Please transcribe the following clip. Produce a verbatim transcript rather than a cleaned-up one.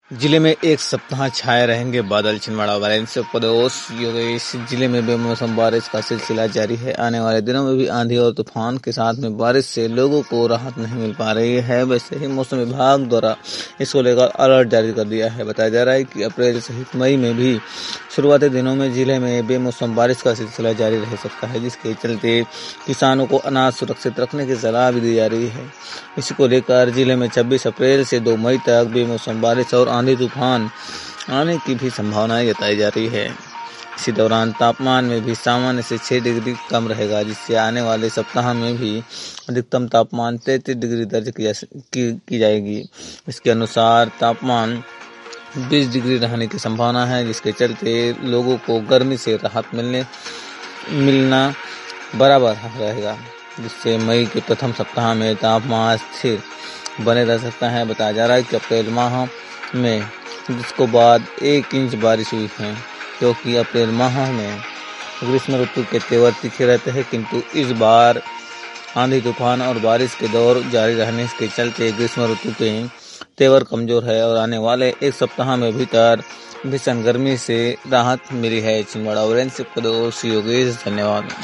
जिले में एक सप्ताह छाए रहेंगे बादल। छिंदवाड़ा वाराणसी प्रदोष योगेश जिले में बेमौसम बारिश का सिलसिला जारी है। आने वाले दिनों में भी आंधी और तूफान के साथ में बारिश से लोगों को राहत नहीं मिल पा रही है। वैसे ही मौसम विभाग द्वारा इसको लेकर अलर्ट जारी कर दिया है। बताया जा रहा है कि अप्रैल सहित मई में भी शुरुआती दिनों में जिले में बेमौसम बारिश का सिलसिला जारी रह सकता है, जिसके चलते किसानों को अनाज सुरक्षित रखने की सलाह भी दी जा रही है। इसी को लेकर जिले में छब्बीस अप्रैल से दो मई तक बेमौसम बारिश और आंधी तूफान आने की भी संभावना जताई जा रही है। इसी दौरान तापमान में भी सामान्य से छह डिग्री कम रहेगा, जिससे आने वाले सप्ताह में भी अधिकतम तापमान तैंतीस डिग्री दर्ज की, की, की जाएगी। इसके अनुसार तापमान बीस डिग्री रहने की संभावना है, जिसके चलते लोगों को गर्मी से राहत मिलने मिलना बराबर रहेगा, जिससे मई के प्रथम सप्ताह में तापमान स्थिर बने रह सकता है। बताया जा रहा है कि अप्रैल माह में जिसको बाद एक इंच बारिश हुई है, क्योंकि अप्रैल माह में ग्रीष्म ऋतु के तेवर तीखे रहते हैं, किंतु इस बार आंधी तूफान और बारिश के दौर जारी रहने के चलते ग्रीष्म ऋतु के तेवर कमजोर है और आने वाले एक सप्ताह में भीतर भीषण गर्मी से राहत मिली है। छिंदवाड़ा वाराणसी प्रदोष योगेश, धन्यवाद।